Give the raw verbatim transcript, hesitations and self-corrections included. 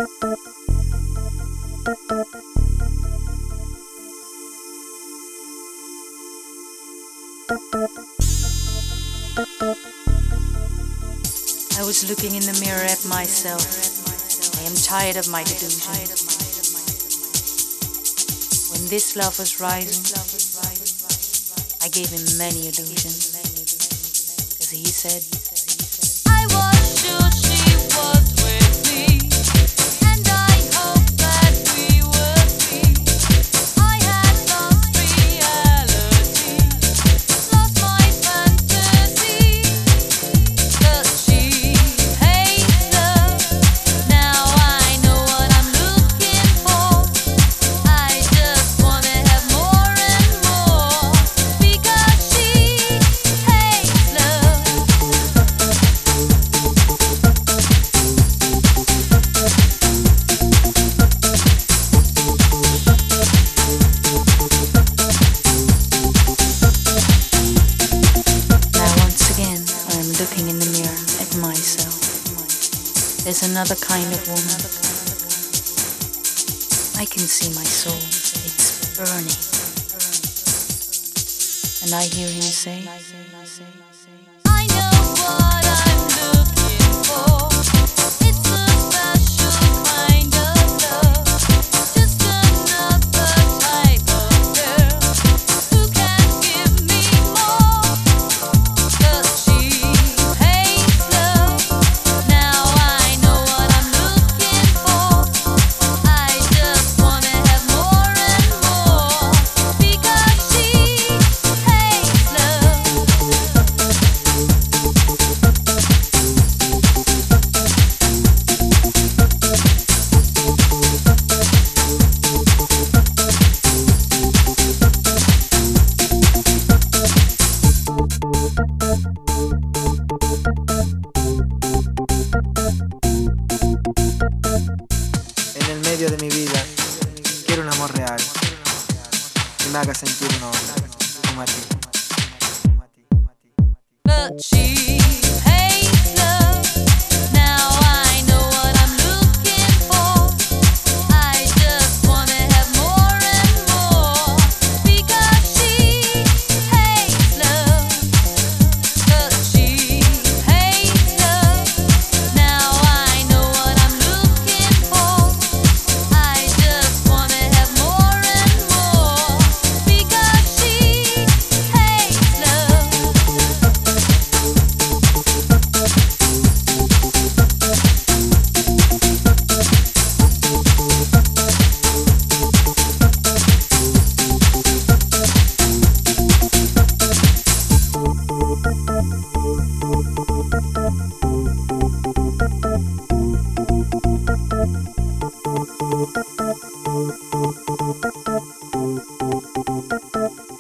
I was looking in the mirror at myself. I am tired of my delusion. When this love was rising, I gave him many illusions. Cause he said, I was sure she was with me, and I hope that we were free. I had lost reality, lost my fantasy. Cause she hates love. Now I know what I'm looking for. I just wanna have more and more. Because she hates love. Now once again, I'm looking in the mirror at myself. There's another kind of woman. I can see my soul, it's burning. And I hear him say, I know what I'm looking for. It's a special kind of love. Just another type of girl who can give me more. Cause she hates love. Now I know what I'm looking for. I just wanna have more and more. Because she hates love. En el medio de mi vida quiero un amor real que me haga sentir una onda como a ti. But she hates love. Now I know what I'm looking for. I just wanna have more and more. Because she hates love. But she hates love. Now I know what I'm looking for. I just wanna have more and more. Because she hates love. Thank you.